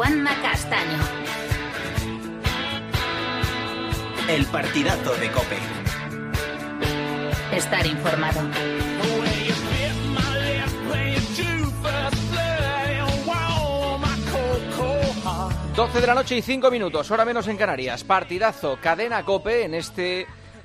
Juanma Castaño. El partidazo de COPE. Estar informado. 12 de la noche y 5 minutos, hora menos en Canarias. Partidazo, cadena COPE en este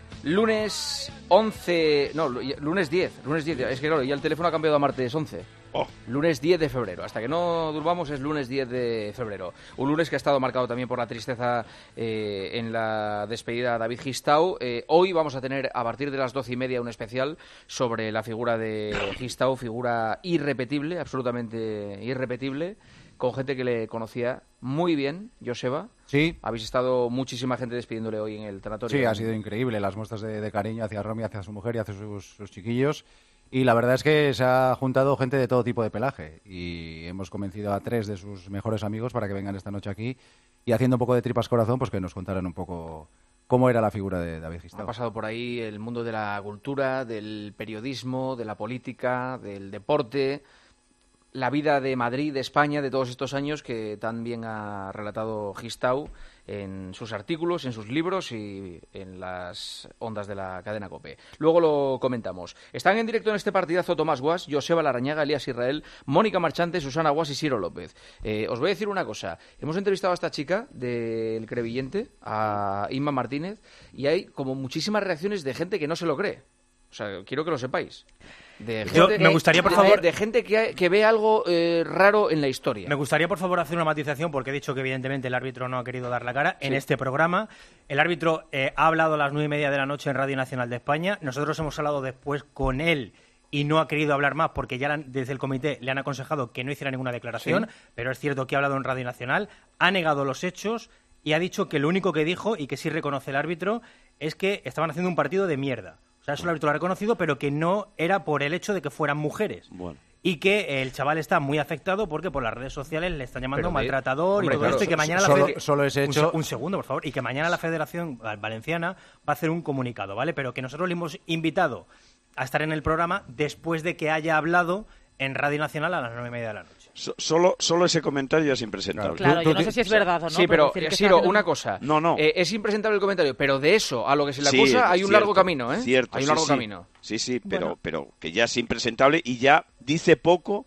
lunes 11... No, lunes 10. Es que claro, ya el teléfono ha cambiado a martes 11. Lunes 10 de febrero. Hasta que no durmamos es lunes 10 de febrero. Un lunes que ha estado marcado también por la tristeza en la despedida de David Gistau. Hoy vamos a tener, a partir de las 12:30, un especial sobre la figura de Gistau, figura irrepetible, absolutamente irrepetible, con gente que le conocía muy bien. Joseba, sí, habéis estado muchísima gente despidiéndole hoy en el tanatorio. Sí, ha sido increíble las muestras de cariño hacia Romy, hacia su mujer y hacia sus chiquillos. Y la verdad es que se ha juntado gente de todo tipo de pelaje y hemos convencido a 3 de sus mejores amigos para que vengan esta noche aquí y, haciendo un poco de tripas corazón, pues que nos contaran un poco cómo era la figura de David Gistau. Ha pasado por ahí el mundo de la cultura, del periodismo, de la política, del deporte, la vida de Madrid, de España, de todos estos años que tan bien ha relatado Gistau en sus artículos, en sus libros y en las ondas de la cadena COPE. Luego lo comentamos. Están en directo en este partidazo Tomás Guas, Joseba Larrañaga, Elías Israel, Mónica Marchante, Susana Guas y Ciro López. Os voy a decir una cosa. Hemos entrevistado a esta chica del Crevillente, a Inma Martínez, y hay como muchísimas reacciones de gente que no se lo cree. O sea, quiero que lo sepáis. Me gustaría, por favor, de gente que ve algo raro en la historia. Me gustaría, por favor, hacer una matización, porque he dicho que evidentemente el árbitro no ha querido dar la cara en este programa. El árbitro ha hablado a las 9:30 de la noche en Radio Nacional de España. Nosotros hemos hablado después con él y no ha querido hablar más porque ya desde el comité le han aconsejado que no hiciera ninguna declaración, pero es cierto que ha hablado en Radio Nacional, ha negado los hechos y ha dicho que lo único que dijo, y que sí reconoce el árbitro, es que estaban haciendo un partido de mierda. O sea, eso el árbitro lo ha reconocido, pero que no era por el hecho de que fueran mujeres. Bueno. Y que el chaval está muy afectado porque por las redes sociales le están llamando maltratador, hombre, y todo esto, y que mañana solo ese hecho... Un segundo, por favor. Y que mañana la Federación Valenciana va a hacer un comunicado, ¿vale? Pero que nosotros le hemos invitado a estar en el programa después de que haya hablado en Radio Nacional a las 9:30 de la noche. Solo ese comentario es impresentable. Claro, yo no sé si es verdad o no. Sí, pero Siro, haciendo... una cosa. No. Es impresentable el comentario, pero de eso a lo que se le acusa hay un largo camino, ¿eh? Cierto, hay un largo camino. Sí, pero que ya es impresentable y ya dice poco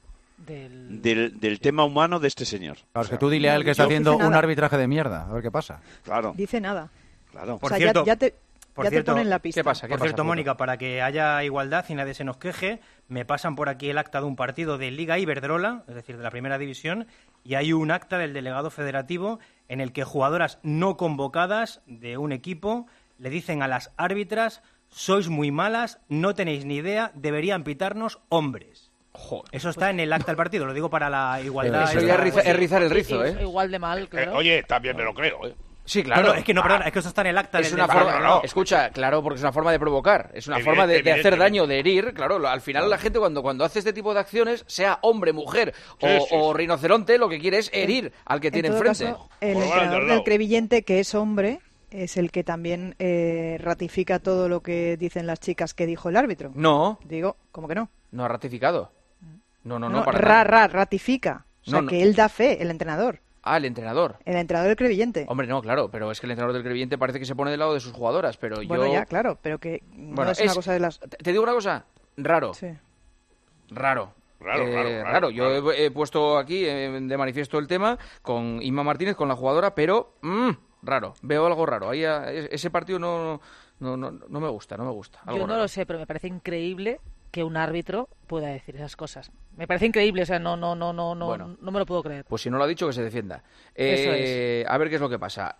del tema humano de este señor. Claro, es que tú dile a él que está haciendo un arbitraje de mierda, a ver qué pasa. Claro. Dice nada. Claro. Por cierto, ya te Por cierto, ponen la pista. ¿Qué pasa? Por cierto, Mónica, para que haya igualdad y nadie se nos queje, me pasan por aquí el acta de un partido de Liga Iberdrola, es decir, de la primera división, y hay un acta del delegado federativo en el que jugadoras no convocadas de un equipo le dicen a las árbitras: sois muy malas, no tenéis ni idea, deberían pitarnos hombres. Joder. Eso está en el acta del partido, lo digo para la igualdad. Eso ya es rizar el rizo, Sí, igual de mal, claro. Oye, también me lo creo, Sí, claro. No, es que no, perdona, es que eso está en el acta es del una delegado. forma, Escucha, claro, porque es una forma de provocar, es una forma de hacer daño, de herir. Claro, al final la gente cuando hace este tipo de acciones, sea hombre, mujer o rinoceronte, lo que quiere es herir al que tiene enfrente. Caso, el entrenador del Crevillente, que es hombre, es el que también ratifica todo lo que dicen las chicas que dijo el árbitro. No. Digo, ¿cómo que no? No ha ratificado. No, ratifica. O sea, que él da fe, el entrenador. Ah, el entrenador. El entrenador del Crevillente. Hombre, no, claro, pero es que el entrenador del Crevillente parece que se pone del lado de sus jugadoras, pero bueno, ya, claro, pero que no es una cosa de las... Te digo una cosa, raro. Sí. Raro. Raro. Yo he puesto aquí de manifiesto el tema con Inma Martínez, con la jugadora, pero raro. Veo algo raro. Ahí ese partido no me gusta, Algo Yo no raro. lo sé, pero me parece increíble que un árbitro pueda decir esas cosas. Me parece increíble, o sea, no me lo puedo creer. Pues si no lo ha dicho, que se defienda. Eso es. A ver qué es lo que pasa.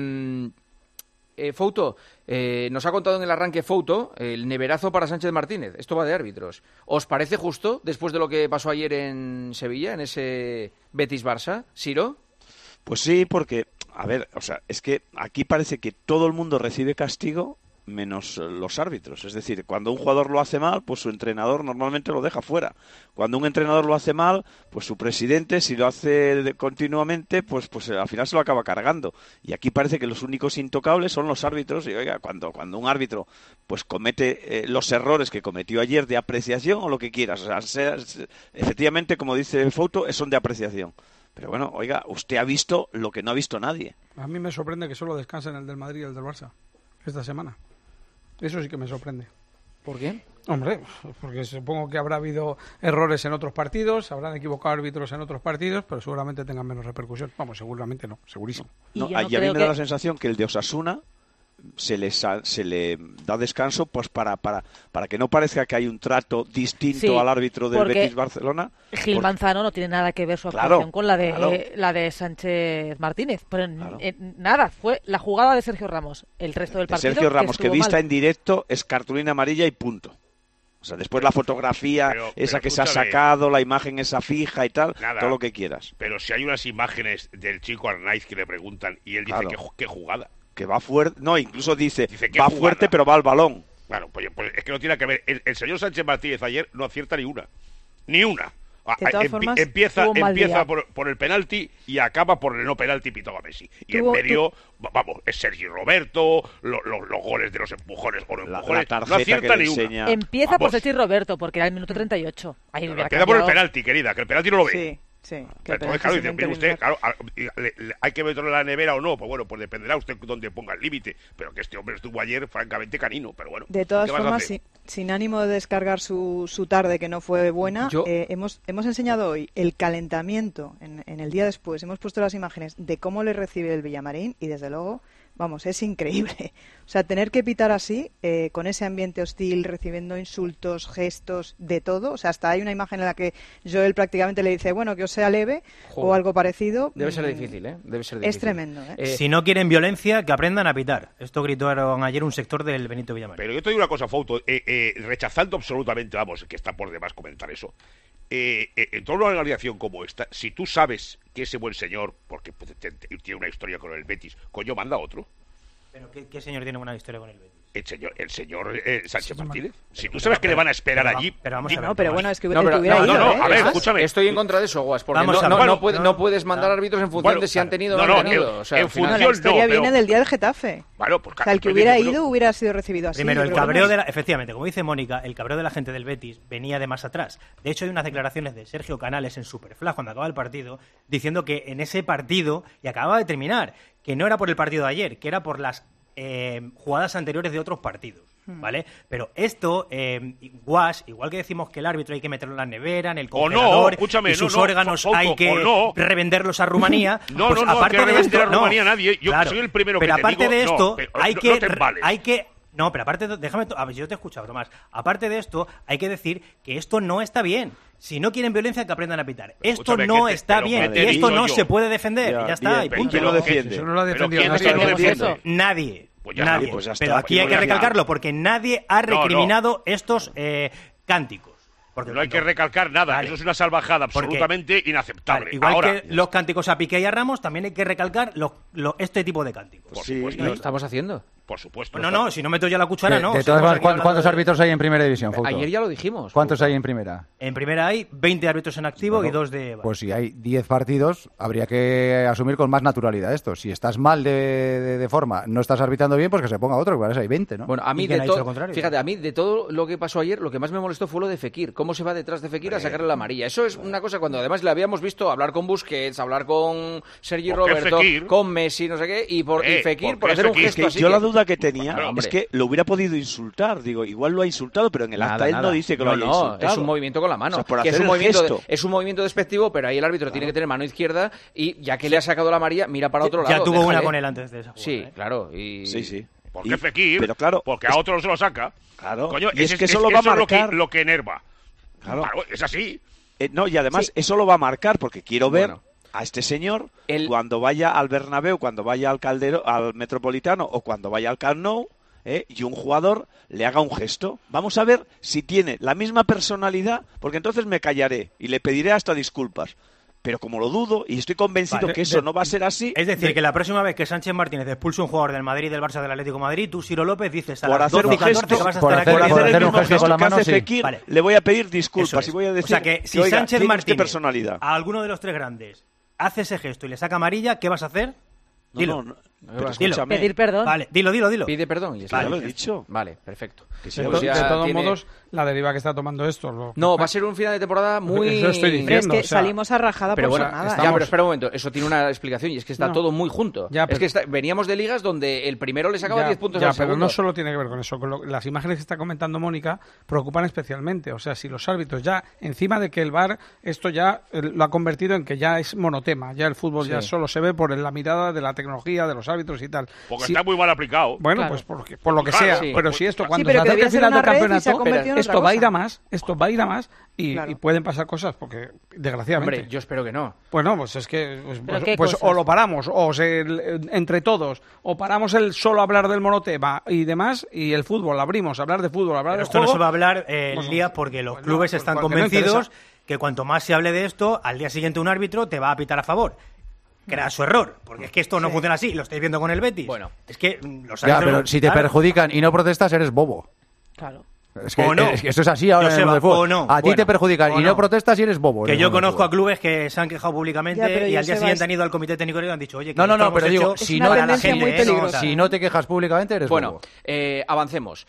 Fouto, nos ha contado en el arranque Fouto el neverazo para Sánchez Martínez. Esto va de árbitros. ¿Os parece justo después de lo que pasó ayer en Sevilla, en ese Betis-Barça? ¿Siro? Pues sí, porque, a ver, o sea, es que aquí parece que todo el mundo recibe castigo menos los árbitros. Es decir, cuando un jugador lo hace mal, pues su entrenador normalmente lo deja fuera. Cuando un entrenador lo hace mal, pues su presidente, si lo hace continuamente, pues al final se lo acaba cargando. Y aquí parece que los únicos intocables son los árbitros. Y oiga, cuando un árbitro pues comete los errores que cometió ayer de apreciación o lo que quieras, o sea, efectivamente, como dice Fouto, son de apreciación. Pero bueno, oiga, usted ha visto lo que no ha visto nadie. A mí me sorprende que solo descansen el del Madrid y el del Barça esta semana. Eso sí que me sorprende. ¿Por qué? Hombre, porque supongo que habrá habido errores en otros partidos, habrán equivocado árbitros en otros partidos, pero seguramente tengan menos repercusión. Vamos, seguramente no, segurísimo. No, a mí me da la sensación que el de Osasuna se le da descanso pues para que no parezca que hay un trato distinto al árbitro del Betis Barcelona. Gil Manzano no tiene nada que ver su actuación con la de Sánchez Martínez. Pero nada, fue la jugada de Sergio Ramos. El resto del partido Sergio Ramos, que vista mal. en directo, es cartulina amarilla y punto. O sea, después la fotografía esa que se ha sacado, la imagen esa fija y tal, todo lo que quieras. Pero si hay unas imágenes del chico Arnaiz que le preguntan y él dice qué jugada. Que va fuerte, no, incluso dice va fuerte pero va al balón. Bueno, pues es que no tiene que ver. El señor Sánchez Martínez ayer no acierta ni una. De todas formas, empieza por el penalti y acaba por el no penalti pitado a Messi. Y en medio, vamos, es Sergi Roberto, los goles de los empujones o los empujones. No acierta ni una. Empieza por Sergi Roberto, porque era el minuto 38. Ahí empieza por el penalti, querida, que el penalti no lo ve. Sí, entonces, claro, dice, mire usted, ¿hay que meterlo en la nevera o no? Pues bueno, pues dependerá usted dónde ponga el límite. Pero que este hombre estuvo ayer francamente canino, pero bueno. De todas formas, sin ánimo de descargar su tarde, que no fue buena, hemos enseñado hoy el calentamiento en el día después. Hemos puesto las imágenes de cómo le recibe el Villamarín y desde luego, vamos, es increíble. O sea, tener que pitar así, con ese ambiente hostil, recibiendo insultos, gestos, de todo. O sea, hasta hay una imagen en la que Joel prácticamente le dice, bueno, que os sea leve o algo parecido. Debe ser difícil, ¿eh? Debe ser difícil. Es tremendo, ¿eh? Si no quieren violencia, que aprendan a pitar. Esto gritaron ayer un sector del Benito Villamarín. Pero yo te digo una cosa, Fouto, rechazando absolutamente, vamos, que está por demás comentar eso. En toda una organización como esta, si tú sabes que ese buen señor, porque tiene una historia con el Betis, coño, manda a otro. ¿Pero qué señor tiene una historia con el Betis? El señor Sánchez Martínez. Si tú sabes que le van a esperar allí... Pero vamos a ver. No, pero bueno, es que hubiera ido, a ver, escúchame. Estoy en contra de eso, Guas, porque no puedes mandar árbitros en función de si han tenido o no han tenido. O sea, en función la historia viene del día del Getafe. Bueno, pues, o sea, el que hubiera ido hubiera sido recibido así. Primero, el cabreo efectivamente, como dice Mónica, el cabreo de la gente del Betis venía de más atrás. De hecho, hay unas declaraciones de Sergio Canales en Superflash cuando acaba el partido, diciendo que en ese partido, y acababa de terminar, que no era por el partido de ayer, que era por las jugadas anteriores de otros partidos, ¿vale? Pero esto, Guas, igual que decimos que el árbitro hay que meterlo en la nevera, en el congelador, y sus órganos hay que revenderlos a Rumanía. Aparte de esto, a Rumanía nadie. Yo soy el primero que te digo. Pero aparte de esto, pero aparte, déjame, a ver, yo te he escuchado, Tomás. Aparte de esto, hay que decir que esto no está bien. Si no quieren violencia, que aprendan a pitar. Esto no está bien y esto no se puede defender. Ya está, y punto. ¿Quién lo defiende? Eso no lo ha defendido nadie. Nadie. Pues pero aquí hay que recalcarlo, porque nadie ha recriminado estos cánticos. Porque no hay que recalcar nada, eso es una salvajada absolutamente inaceptable. Igual que los cánticos a Piqué y a Ramos, también hay que recalcar este tipo de cánticos. Por supuesto. Lo estamos haciendo. Por supuesto. No, si no meto yo la cuchara, no. De todas formas, ¿cuántos árbitros hay en primera división, Fouto? Ayer ya lo dijimos. ¿Cuántos hay en primera? En primera hay 20 árbitros en activo y 2 de... Pues si hay 10 partidos, habría que asumir con más naturalidad esto. Si estás mal de forma, no estás arbitrando bien, pues que se ponga otro, que parece hay 20, ¿no? Bueno, a mí fíjate, a mí de todo lo que pasó ayer, lo que más me molestó fue lo de Fekir. Cómo se va detrás de Fekir a sacarle la amarilla. Eso es una cosa cuando además le habíamos visto hablar con Busquets, hablar con Sergi Roberto, con Messi, no sé qué, y Fekir por hacer un gesto así. Yo la duda que tenía es que lo hubiera podido insultar. Digo, igual lo ha insultado, pero en el acta él no dice que lo haya insultado. Es un movimiento con la mano. O sea, por que hacer es un movimiento despectivo, pero ahí el árbitro tiene que tener mano izquierda y ya que le ha sacado la amarilla, mira para otro lado. Ya tuvo una con él antes de esa jugada. Sí, claro. Sí. ¿Por qué Fekir? Pero claro, porque a otro no se lo saca. Claro. Coño, y es que eso lo va a marcar. Lo que enerva. Claro, es así. No, y además eso lo va a marcar porque quiero ver a este señor cuando vaya al Bernabéu, cuando vaya al Metropolitano o cuando vaya al Camp Nou, y un jugador le haga un gesto. Vamos a ver si tiene la misma personalidad, porque entonces me callaré y le pediré hasta disculpas. Pero como lo dudo y estoy convencido que eso no va a ser así... Es decir, que la próxima vez que Sánchez Martínez expulse un jugador del Madrid, del Barça, del Atlético de Madrid, tú, Ciro López, dices a las 12 y 14 que vas a estar aquí. Por hacer el mismo gesto que hace Fekir, le voy a pedir disculpas y voy a decir... O sea que si Sánchez Martínez personalidad a alguno de los tres grandes hace ese gesto y le saca amarilla, ¿qué vas a hacer? Dilo. No. Pedir perdón. Vale, dilo. Pide perdón. Y vale, lo he dicho. Vale, perfecto. Que sí, de todos modos, la deriva que está tomando esto... No, va a ser un final de temporada muy... Eso estoy diciendo. Pero es que salimos a rajada pero por bueno, nada. Ya, pero espera un momento. Eso tiene una explicación y es que está todo muy junto. Ya, pero... Es que veníamos de ligas donde el primero le sacaba 10 puntos al segundo. Pero no solo tiene que ver con eso. Las imágenes que está comentando Mónica preocupan especialmente. O sea, si los árbitros ya, encima de que el VAR, esto ya lo ha convertido en que ya es monotema. Ya el fútbol ya solo se ve por la mirada de la tecnología, de los árbitros y tal. Porque está muy mal aplicado. Bueno, pues por lo que sea. Sí. Pero si esto, cuando se acerque el final del campeonato, esto va a ir a más y pueden pasar cosas, porque desgraciadamente... Hombre, yo espero que no. Pues no, pues es que pues o lo paramos, o entre todos, o paramos el solo hablar del monotema y demás, y el fútbol, abrimos, hablar de fútbol, hablar de juego... Esto no se va a hablar el día porque los clubes están convencidos que cuanto más se hable de esto, al día siguiente un árbitro te va a pitar a favor. Que era su error, porque es que esto no funciona así, lo estáis viendo con el Betis. Bueno, es que los árbitros... Ya, pero si te perjudican y no protestas, eres bobo. Claro. Es que, es que eso es así ahora en el mundo del fútbol. A ti te perjudican y no protestas y eres bobo. Que yo conozco a clubes que se han quejado públicamente y al día siguiente han ido al comité técnico y le han dicho, oye, que no, pero digo, si no te quejas públicamente eres bobo. Bueno, avancemos.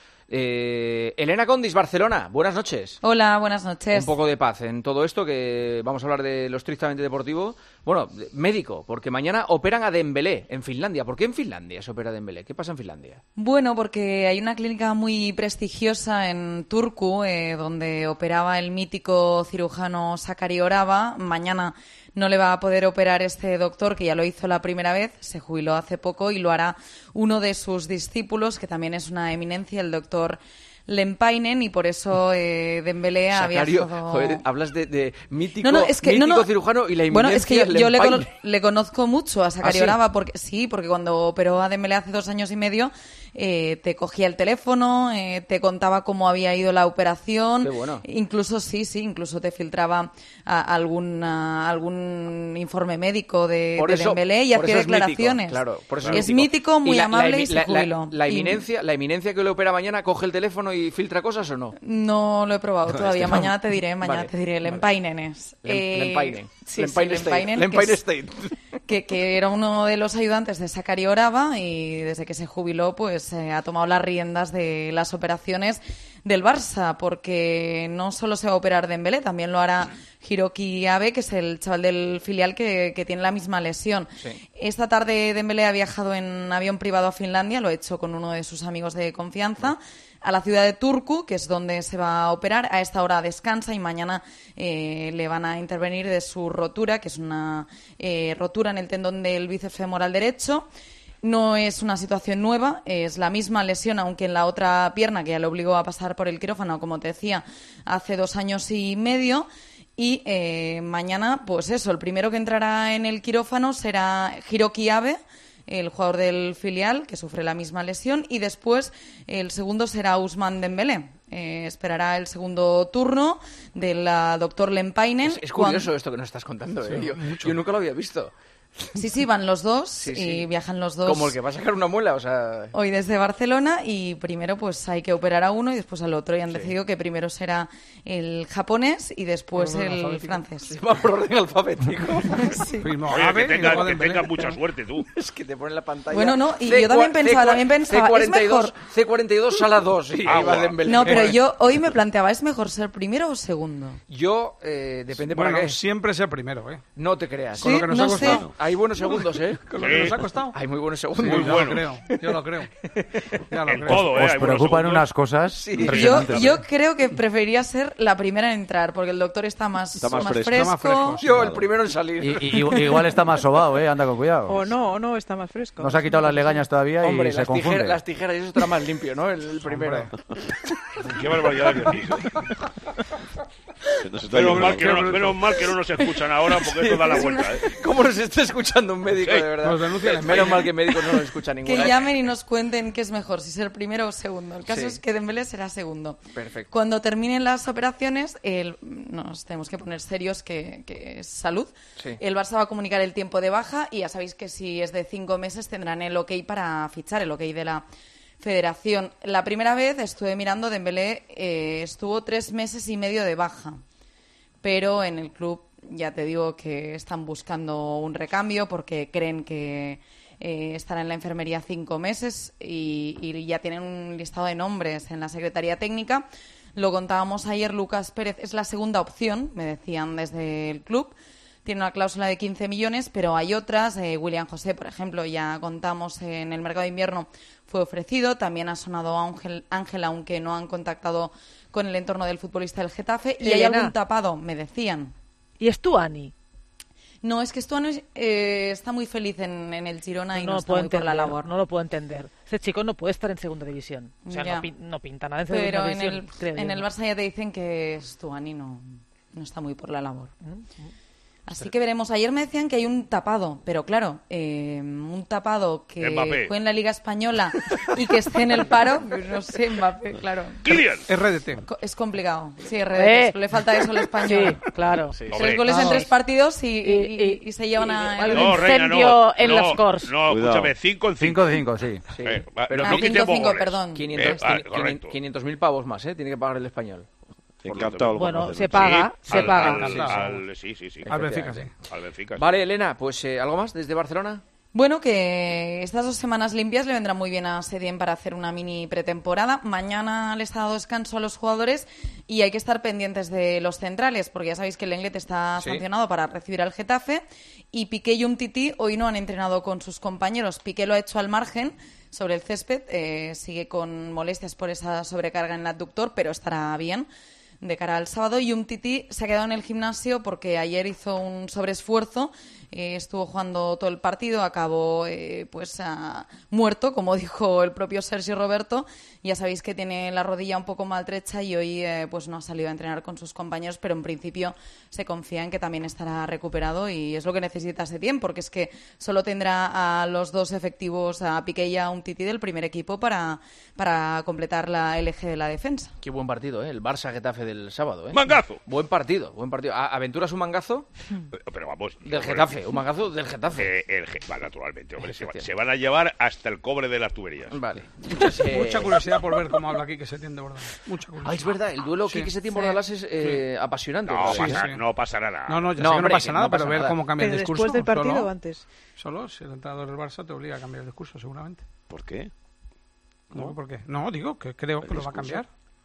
Elena Condis, Barcelona, buenas noches. Hola, buenas noches. Un poco de paz en todo esto, que vamos a hablar de lo estrictamente deportivo. Bueno, médico, porque mañana operan a Dembélé en Finlandia. ¿Por qué en Finlandia se opera a Dembélé? ¿Qué pasa en Finlandia? Bueno, porque hay una clínica muy prestigiosa en Turku, donde operaba el mítico cirujano Sakari Orava. Mañana no le va a poder operar este doctor, que ya lo hizo la primera vez, se jubiló hace poco, y lo hará uno de sus discípulos, que también es una eminencia, el doctor Lempainen, y por eso Dembélé ha viajado... Joder, hablas de mítico, mítico cirujano y la eminencia. Bueno, es que yo le conozco mucho a Sakari Orava, porque cuando operó a Dembélé hace 2 años y medio, te cogía el teléfono, te contaba cómo había ido la operación. Qué bueno. Incluso incluso te filtraba algún informe médico de Dembélé y hacía declaraciones. Es mítico, muy amable y se jubiló. La eminencia que le opera mañana coge el teléfono y filtra cosas, ¿o no? No lo he probado todavía. Mañana te diré. Lempainen es. Lempainen. Sí, Lempainen State. Que era uno de los ayudantes de Sakari Orava, y desde que se jubiló pues ha tomado las riendas de las operaciones del Barça, porque no solo se va a operar Dembélé, también lo hará Hiroki Abe, que es el chaval del filial que tiene la misma lesión. Sí. Esta tarde Dembélé ha viajado en avión privado a Finlandia, lo ha hecho con uno de sus amigos de confianza, a la ciudad de Turku, que es donde se va a operar. A esta hora descansa y mañana le van a intervenir de su rotura, que es una rotura en el tendón del bíceps femoral derecho. No es una situación nueva, es la misma lesión, aunque en la otra pierna, que ya le obligó a pasar por el quirófano, como te decía, hace 2 años y medio. Y mañana, pues eso, el primero que entrará en el quirófano será Hiroki Abe, el jugador del filial, que sufre la misma lesión, y después el segundo será Ousmane Dembélé. Esperará el segundo turno del doctor Lempainen. Es curioso esto que nos estás contando, yo nunca lo había visto. Sí, van los dos y viajan los dos. Como el que va a sacar una muela, o sea... Hoy desde Barcelona, y primero pues hay que operar a uno y después al otro, y han decidido que primero será el japonés y después el francés. Se va por orden alfabético. Oye, que tengas mucha suerte tú. Es que te ponen la pantalla. Bueno, no, y yo también pensaba, C42, es mejor... C42 sala 2. No, pero yo hoy me planteaba, ¿es mejor ser primero o segundo? Yo, depende para qué. Siempre ser primero, No te creas. Con lo que nos ha costado. Hay buenos segundos, Con lo que nos ha costado. Hay muy buenos segundos. Muy bueno. Yo lo creo. En todo, Os preocupan unas cosas. Yo creo que preferiría ser la primera en entrar, porque el doctor está más fresco. Yo el primero en salir. Igual está más sobado, anda con cuidado. O no, está más fresco. No se ha quitado las legañas todavía. Hombre, y se confunde. Las tijeras, y eso estará más limpio, ¿no? El primero. Qué barbaridad que decís. Menos mal que no nos escuchan ahora, porque esto da la vuelta. ¿Cómo nos está escuchando un médico, de verdad? Menos mal que médicos no nos escuchan ninguno. Que llamen y nos cuenten qué es mejor, si ser primero o segundo. El caso es que Dembélé será segundo. Perfecto. Cuando terminen las operaciones, nos tenemos que poner serios, que es salud. Sí. El Barça va a comunicar el tiempo de baja, y ya sabéis que si es de 5 meses tendrán el OK para fichar, el OK de la Federación. La primera vez estuve mirando, Dembélé estuvo 3 meses y medio de baja, pero en el club ya te digo que están buscando un recambio porque creen que estará en la enfermería 5 meses y ya tienen un listado de nombres en la Secretaría Técnica. Lo contábamos ayer, Lucas Pérez es la segunda opción, me decían desde el club. Tiene una cláusula de 15 millones, pero hay otras. William José, por ejemplo, ya contamos en el mercado de invierno, fue ofrecido. También ha sonado Ángel, aunque no han contactado con el entorno del futbolista del Getafe. Y hay algún tapado, me decían. ¿Y Stuani? No, es que Stuani está muy feliz en el Girona y no está muy por la labor. No lo puedo entender. Ese chico no puede estar en segunda división. O sea, no pinta nada en segunda división. Pero en el Barça ya te dicen que Stuani no está muy por la labor. Así que veremos. Ayer me decían que hay un tapado, pero claro, un tapado que Mbappé. fue en la Liga Española y que esté en el paro, pues no sé, Mbappé, claro. Kylian. RDT. Es complicado. Sí, RDT. Le falta eso al español. Sí, claro. Sí. 3 goles en 3 partidos y se llevan a... un incendio en los scores. No, escúchame, 5 en 5. 5 de 5, sí. Pero no 5-5, perdón. 500.000 pavos más, tiene que pagar el español. Bueno, se paga. Sí. Al Benfica, sí. Al Benfica, sí. Vale, Elena, pues ¿algo más desde Barcelona? Bueno, que estas 2 semanas limpias le vendrán muy bien a Setién para hacer una mini pretemporada. Mañana les ha dado descanso a los jugadores y hay que estar pendientes de los centrales, porque ya sabéis que el Lenglet está sancionado para recibir al Getafe y Piqué y Umtiti hoy no han entrenado con sus compañeros. Piqué lo ha hecho al margen sobre el césped, sigue con molestias por esa sobrecarga en el adductor, pero estará bien de cara al sábado. Y Umtiti se ha quedado en el gimnasio porque ayer hizo un sobreesfuerzo, estuvo jugando todo el partido, acabó muerto, como dijo el propio Sergio Roberto. Ya sabéis que tiene la rodilla un poco maltrecha y hoy no ha salido a entrenar con sus compañeros, pero en principio se confía en que también estará recuperado y es lo que necesita Setién, porque es que solo tendrá a los 2 efectivos, a Piqué y a Umtiti del primer equipo para completar el eje de la defensa. Qué buen partido, el Barça-Getafe del sábado. ¡Mangazo! Buen partido. ¿Aventuras un mangazo? Pero vamos... Del Getafe, un mangazo del Getafe. Naturalmente, hombre, se van a llevar hasta el cobre de las tuberías. Vale. Mucha curiosidad por ver cómo habla Quique Setién de Bordalás. Mucha curiosidad. Es verdad, el duelo Quique Setién-Bordalás es apasionante. No pasa nada. No, ya sé que no pasa nada, pero ver cómo cambia el ¿Pero discurso. después del partido o antes? Solo si el entrenador del Barça te obliga a cambiar el discurso, seguramente. ¿Por qué? No, ¿por qué? No, digo que creo que lo va a cambiar.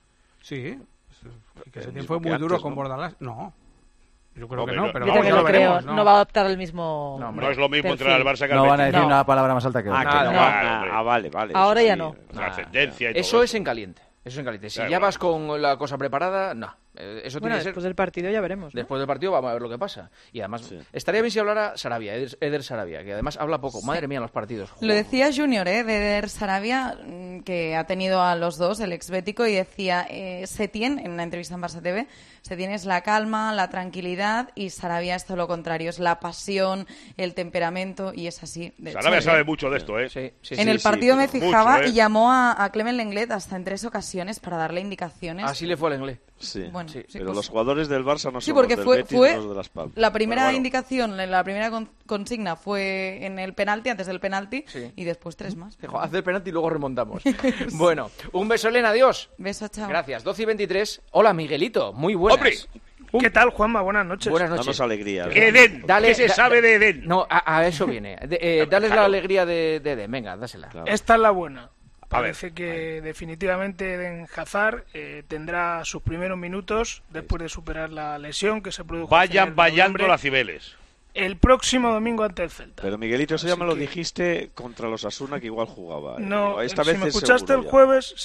Sí. Quique Setién fue muy duro con Bordalás. No. Yo creo que no, pero yo también lo creo. No va a adoptar el mismo... No es lo mismo entrenar al Barça que al No van a decir una palabra más alta que otra. Vale. Ahora ya no. Trascendencia y todo eso es en caliente. Eso es en caliente. Si ya vas con la cosa preparada, no. Eso tiene que ser... después del partido ya veremos, ¿no? Después del partido vamos a ver lo que pasa. Y además, estaría bien si hablara Sarabia, Eder Sarabia, que además habla poco. Madre mía, en los partidos. Joder. Lo decía Junior, de Eder Sarabia, que ha tenido a los dos, el exbético, y decía, Setién, en una entrevista en Barça TV, Setién es la calma, la tranquilidad, y Sarabia es todo lo contrario, es la pasión, el temperamento, y es así. Sarabia sabe mucho de esto, en el partido me fijaba mucho, y llamó a Clement Lenglet hasta en 3 ocasiones para darle indicaciones. Así le fue al Lenglet. Sí. Bueno, pero los jugadores del Barça no son porque los del Betis, fue los de Las Palmas. la primera indicación, la primera consigna fue en el penalti, antes del penalti, y después 3 más. Haz el penalti y luego remontamos. Bueno, un beso, Elena, adiós. Beso, chao. Gracias. 12:23. Hola, Miguelito, muy buenas. ¡Hombre! ¿Qué tal, Juanma? Buenas noches. Buenas noches. Danos alegría. Edén, ¿qué se sabe de Edén? No, a eso viene. Dales la alegría de Edén, venga, dásela. Claro. Esta es la buena. Parece que definitivamente Eden Hazard tendrá sus primeros minutos después de superar la lesión que se produjo. Vayan vallando las Cibeles. El próximo domingo ante el Celta. Pero Miguelito, eso ya me lo dijiste contra los Asuna, que igual jugaba. No, esta si vez me escuchaste el jueves,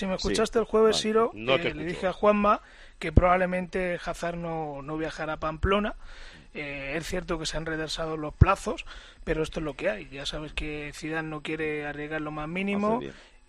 Siro, no le dije a Juanma que probablemente Hazard no viajará a Pamplona. Es cierto que se han retrasado los plazos, pero esto es lo que hay. Ya sabes que Zidane no quiere arriesgar lo más mínimo.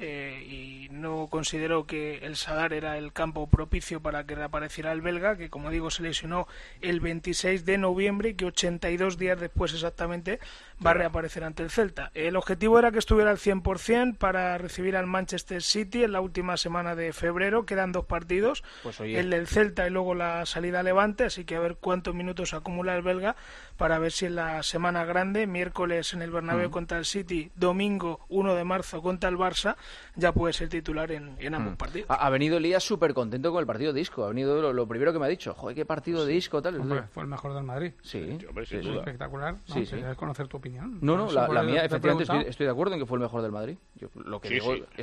Y no considero que el Sadar era el campo propicio para que reapareciera el belga, que como digo se lesionó el 26 de noviembre y que 82 días después exactamente va a reaparecer ante el Celta. El objetivo era que estuviera al 100% para recibir al Manchester City en la última semana de febrero. Quedan 2 partidos, el del Celta y luego la salida a Levante, así que a ver cuántos minutos acumula el belga para ver si en la semana grande, miércoles en el Bernabéu contra el City, domingo 1 de marzo contra el Barça, ya puede ser titular en ambos partidos. Ha venido Elías súper contento con el partido de Isco. Ha venido lo primero que me ha dicho. Joder, qué partido de Isco, tal. Hombre, fue el mejor del Madrid. Sí, espectacular. Sí. Quería conocer tu opinión. No, la mía, efectivamente, estoy de acuerdo en que fue el mejor del Madrid. Yo lo que digo es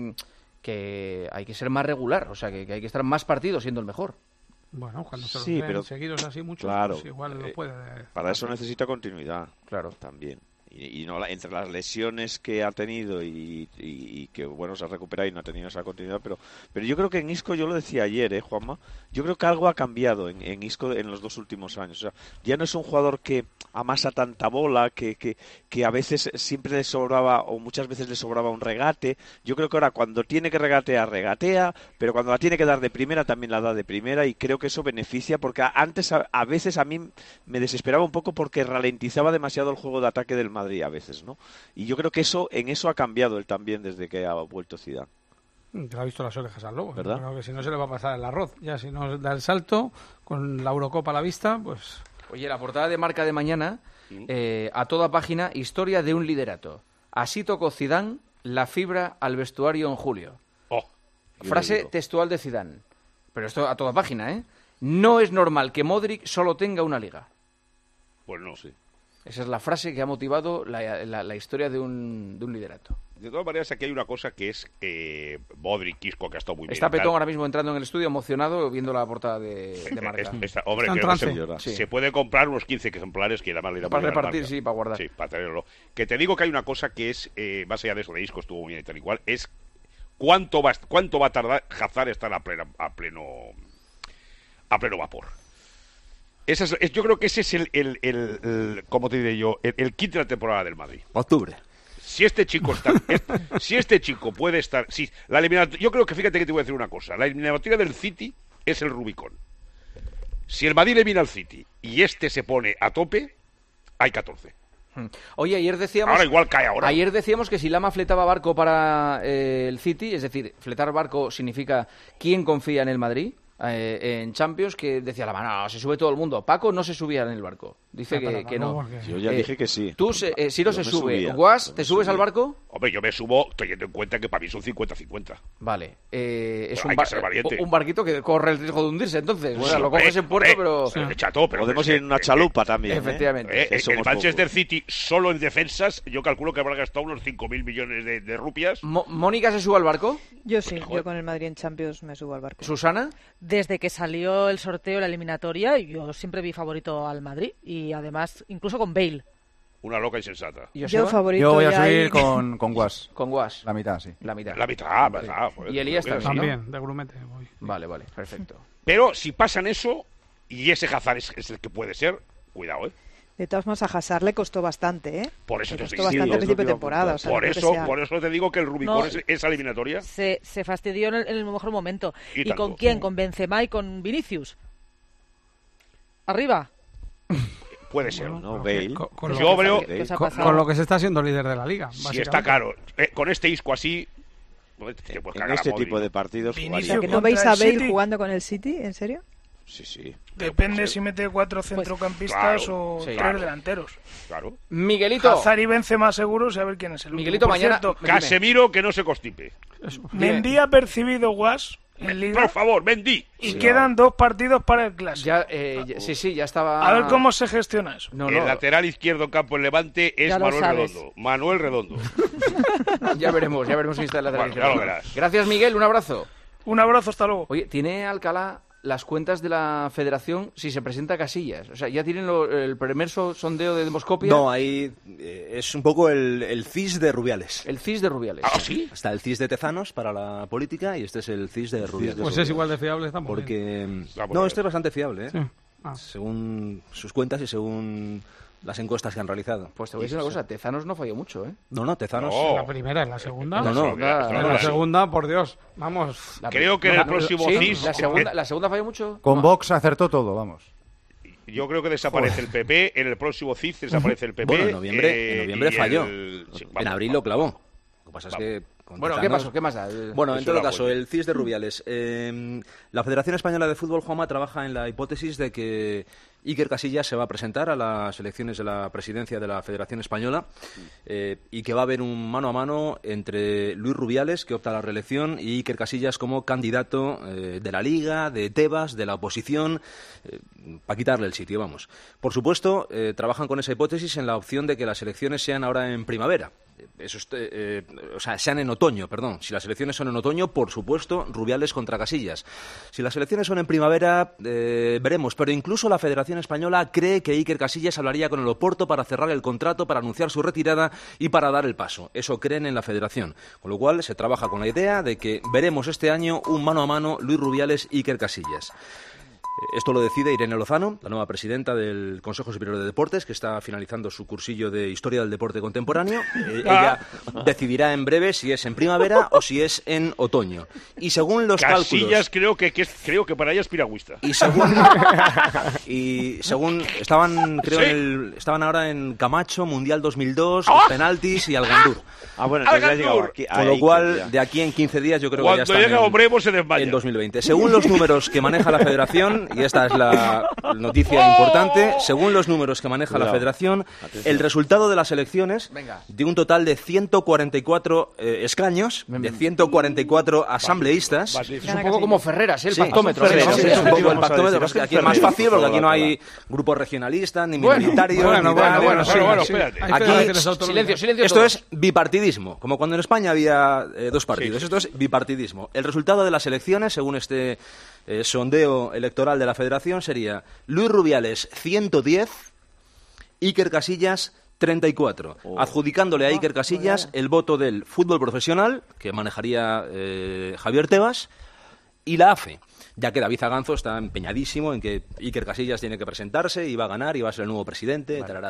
que hay que ser más regular, o sea, que hay que estar más partidos siendo el mejor. Bueno, cuando se los ven seguidos así mucho, claro, pues igual lo puede... Para eso necesita continuidad, claro, también. Y no entre las lesiones que ha tenido y que bueno, se ha recuperado y no ha tenido esa continuidad, pero yo creo que en Isco, yo lo decía ayer, Juanma, yo creo que algo ha cambiado en Isco en los 2 últimos años. O sea, ya no es un jugador que amasa tanta bola, que a veces siempre le sobraba o muchas veces le sobraba un regate. Yo creo que ahora cuando tiene que regatear, regatea, pero cuando la tiene que dar de primera también la da de primera, y creo que eso beneficia, porque antes a veces a mí me desesperaba un poco porque ralentizaba demasiado el juego de ataque del Madrid a veces, ¿no? Y yo creo que en eso ha cambiado él también desde que ha vuelto Zidane. Te ha visto las orejas al lobo, ¿verdad? Creo que si no se le va a pasar el arroz. Ya si no da el salto con la Eurocopa a la vista, pues... Oye, la portada de Marca de mañana, a toda página, historia de un liderato. Así tocó Zidane la fibra al vestuario en julio. Frase textual de Zidane. Pero esto a toda página, ¿eh? No es normal que Modric solo tenga una liga. Pues no, sí. Esa es la frase que ha motivado la historia de un liderato. De todas maneras, aquí hay una cosa que es Modric, Isco, que ha estado muy bien. Está Petón ahora mismo entrando en el estudio emocionado viendo la portada de Marca. Hombre, se puede comprar unos 15 ejemplares que además le da para repartir, sí, para guardar. Sí, para tenerlo. Que te digo que hay una cosa que es, más allá de eso de Isco, estuvo muy bien y tal igual, es cuánto va a tardar Hazard estar a pleno vapor. Yo creo que ese es el ¿cómo te diré yo? El kit de la temporada del Madrid. Octubre. Si este chico puede estar, la eliminatoria, yo creo que fíjate que te voy a decir una cosa, la eliminatoria del City es el Rubicón. Si el Madrid elimina al City y este se pone a tope, hay 14. Oye, ayer decíamos... Ahora igual cae ahora. Ayer decíamos que si Lama fletaba barco para el City, es decir, fletar barco significa quién confía en el Madrid, en Champions, que decía Lama, no, se sube todo el mundo. Paco no se subía en el barco. Dice que no. Yo ya dije que sí. Tú, Siro se sube. Guas, ¿te subes al barco? Hombre, yo me subo teniendo en cuenta que para mí son 50-50. Vale. Es un barquito que corre el riesgo de hundirse, entonces. Bueno, lo coges en puerto, pero... Chato, pero podemos ir en una chalupa también. Efectivamente. El Manchester City, solo en defensas, yo calculo que habrá gastado unos 5.000 millones de rupias. ¿Mónica se sube al barco? Yo sí, yo con el Madrid en Champions me subo al barco. ¿Susana? Desde que salió el sorteo, la eliminatoria, yo siempre vi favorito al Madrid, y además incluso con Bale. Una loca insensata. Yo favorito. Yo voy a subir con Guas. Con Guas. La mitad, sí. La mitad, ¿verdad? Y Elías también, de grumete. Vale, perfecto. Pero si pasan eso, y ese Hazard es el que puede ser, cuidado, De todas maneras, a Hazard le costó bastante, ¿eh? Por eso le costó bastante al principio de temporada. O sea, por eso te digo que el Rubicón es esa eliminatoria. Se fastidió en el mejor momento. ¿Y con quién? ¿Con Benzema y con Vinicius? ¿Arriba? Puede ser, ¿no? Bale. Con lo que se está siendo líder de la liga. Sí, está claro. Con este Isco así... En este tipo de partidos... O sea, ¿que no veis a Bale jugando con el City? ¿En serio? Sí. Depende si mete 4 centrocampistas o 3 delanteros. Claro. Miguelito. Hazard y Benzema seguros, a ver quién es el Miguelito, último. mañana... Casemiro, que no se constipe. Mendy ha percibido Guas en Liga. Por favor, Mendy. Y quedan 2 partidos para el Clásico. Ya estaba... A ver cómo se gestiona eso. El lateral izquierdo en campo en Levante es Manuel Redondo. Ya veremos si está el lateral izquierdo. Ya lo verás. Gracias, Miguel, un abrazo. Un abrazo, hasta luego. Oye, ¿tiene Alcalá las cuentas de la federación si se presenta a Casillas? O sea, ¿ya tienen el primer sondeo de demoscopia? No, ahí es un poco el CIS de Rubiales. El CIS de Rubiales. ¿Ah, sí? Está el CIS de Tezanos para la política y este es el CIS de Rubiales. Pues es igual de fiable, estamos. Porque... No, este es bastante fiable, ¿eh? Sí. Según sus cuentas y según las encuestas que han realizado. Pues te voy a decir una cosa, Tezanos no falló mucho, ¿eh? No, Tezanos... ¿En la primera, en la segunda? No. En la segunda, por Dios, vamos. Creo que en el próximo CIS... ¿La segunda falló mucho? Con Vox acertó todo, vamos. Yo creo que desaparece el PP, en el próximo CIS desaparece el PP. Bueno, en noviembre falló. En abril lo clavó. Lo que pasa es que Bueno, ¿qué pasó? ¿Qué más da? Bueno, en todo caso, el CIS de Rubiales. La Federación Española de Fútbol, Juanma, trabaja en la hipótesis de que Iker Casillas se va a presentar a las elecciones de la presidencia de la Federación Española y que va a haber un mano a mano entre Luis Rubiales, que opta a la reelección, y Iker Casillas como candidato de la Liga, de Tebas, de la oposición, para quitarle el sitio, vamos. Por supuesto, trabajan con esa hipótesis en la opción de que las elecciones sean ahora en primavera. Sean en otoño, perdón. Si las elecciones son en otoño, por supuesto, Rubiales contra Casillas. Si las elecciones son en primavera, veremos. Pero incluso la Federación Española cree que Iker Casillas hablaría con el Oporto para cerrar el contrato, para anunciar su retirada y para dar el paso. Eso creen en la Federación. Con lo cual, se trabaja con la idea de que veremos este año un mano a mano Luis Rubiales-Iker Casillas. Esto lo decide Irene Lozano, la nueva presidenta del Consejo Superior de Deportes, que está finalizando su cursillo de Historia del Deporte Contemporáneo. Ella decidirá en breve si es en primavera o si es en otoño. Y según los Casillas cálculos... creo que para ella es piragüista. Y según estaban, creo, ¿sí? Estaban ahora en Camacho, Mundial 2002, penaltis y Algandur. Bueno, entonces ya ha llegado aquí. Con lo cual, de aquí en 15 días yo creo que ya está en 2020. Según los números que maneja la Federación, y esta es la noticia importante, según los números que maneja la Federación, el resultado de las elecciones, de un total de 144 escaños, de 144 asambleístas... Es un poco como Ferreras, el pactómetro. Es un poco el pactómetro, que aquí es más fácil porque aquí no hay grupos regionalistas, ni minoritarios... Bueno, espérate. Silencio. Esto es bipartidismo, como cuando en España había dos partidos. Esto es bipartidismo. El resultado de las elecciones, según este sondeo electoral de la Federación, sería Luis Rubiales 110, Iker Casillas 34, adjudicándole a Iker Casillas el voto del fútbol profesional, que manejaría Javier Tebas, y la AFE, ya que David Aganzo está empeñadísimo en que Iker Casillas tiene que presentarse y va a ganar y va a ser el nuevo presidente, tarará.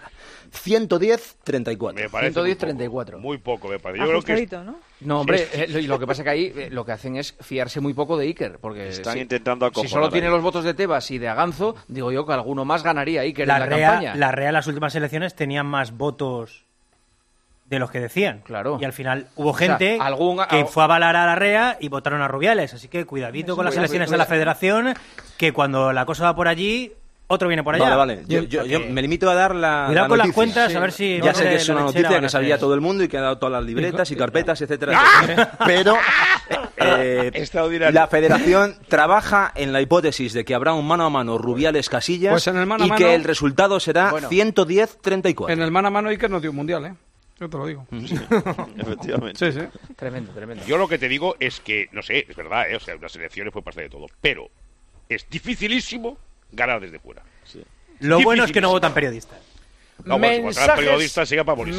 110-34. Me parece 110-34. Muy poco, me parece. Yo creo que No, hombre, lo que pasa es que ahí lo que hacen es fiarse muy poco de Iker, porque están intentando acomodar. Si solo tiene los votos de Tebas y de Aganzo, digo yo que alguno más ganaría Iker en la campaña. La Real, las últimas elecciones tenían más votos de los que decían. Claro. Y al final hubo gente que fue a avalar a la REA y votaron a Rubiales. Así que cuidadito con las elecciones de la Federación, que cuando la cosa va por allí, otro viene por allá. Vale. Yo me limito a dar la Cuidado con noticia. las cuentas, a ver si... Ya sé que es una noticia que sabía todo el mundo y que ha dado todas las libretas y carpetas, etcétera. Pero la Federación trabaja en la hipótesis de que habrá un mano a mano Rubiales-Casillas, pues y que el resultado será 110-34. En el mano a mano Iker no dio un mundial, ¿eh? Yo te lo digo. Sí, efectivamente. Sí. Tremendo. Yo lo que te digo es que, no sé, es verdad, o sea, las elecciones fue parte de todo, pero es dificilísimo ganar desde fuera. Sí. Lo bueno es que no votan periodistas. No, mensajes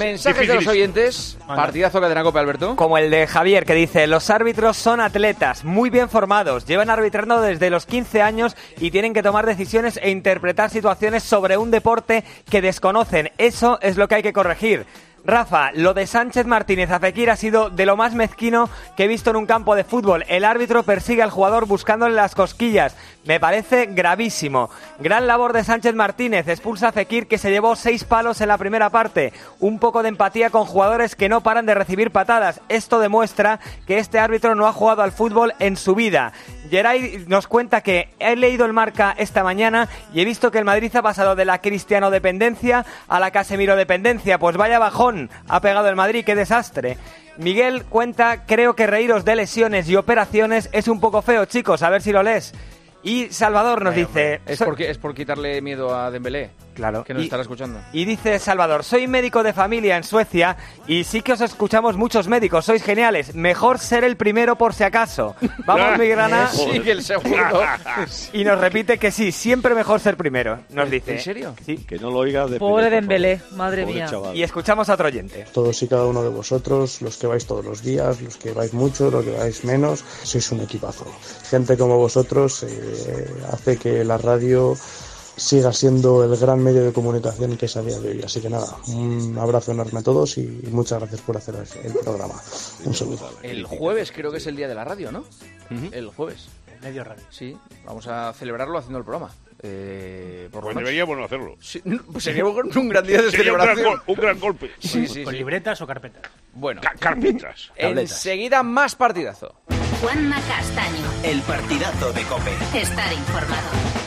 de los oyentes. Partidazo que tendrá Cope, Alberto. Como el de Javier, que dice: los árbitros son atletas, muy bien formados, llevan arbitrando desde los 15 años y tienen que tomar decisiones e interpretar situaciones sobre un deporte que desconocen. Eso es lo que hay que corregir. Rafa, lo de Sánchez Martínez a Fekir ha sido de lo más mezquino que he visto en un campo de fútbol. El árbitro persigue al jugador buscándole las cosquillas. Me parece gravísimo. Gran labor de Sánchez Martínez. Expulsa a Fekir, que se llevó 6 palos en la primera parte. Un poco de empatía con jugadores que no paran de recibir patadas. Esto demuestra que este árbitro no ha jugado al fútbol en su vida. Geray nos cuenta que he leído el Marca esta mañana y he visto que el Madrid ha pasado de la Cristiano-dependencia a la Casemiro-dependencia. Pues vaya bajón ha pegado el Madrid, qué desastre. Miguel cuenta: creo que reíros de lesiones y operaciones es un poco feo, chicos, a ver si lo lees. Y Salvador nos dice... Es por quitarle miedo a Dembélé. Claro. Que nos estará escuchando. Y dice Salvador: soy médico de familia en Suecia y sí que os escuchamos muchos médicos, sois geniales. Mejor ser el primero por si acaso. Vamos, mi grana. Sigue el segundo. Y nos repite que sí, siempre mejor ser primero, nos dice. ¿En serio? Sí. Que no lo oiga de Pobre Dembélé, madre mía. Chaval. Y escuchamos a otro oyente. Todos y cada uno de vosotros, los que vais todos los días, los que vais mucho, los que vais menos, sois un equipazo. Gente como vosotros hace que la radio siga siendo el gran medio de comunicación que es a día de hoy. Así que nada, un abrazo enorme a todos y muchas gracias por hacer el programa. Un saludo. El jueves creo que es el día de la radio, ¿no? El jueves. Medio radio. Sí, vamos a celebrarlo haciendo el programa. Pues deberíamos no hacerlo. Sí, pues sería un gran día de celebración. Un gran golpe. ¿Con libretas o carpetas? Bueno. Carpetas. Enseguida más partidazo. Juanma Castaño. El partidazo de COPE. Estar informado.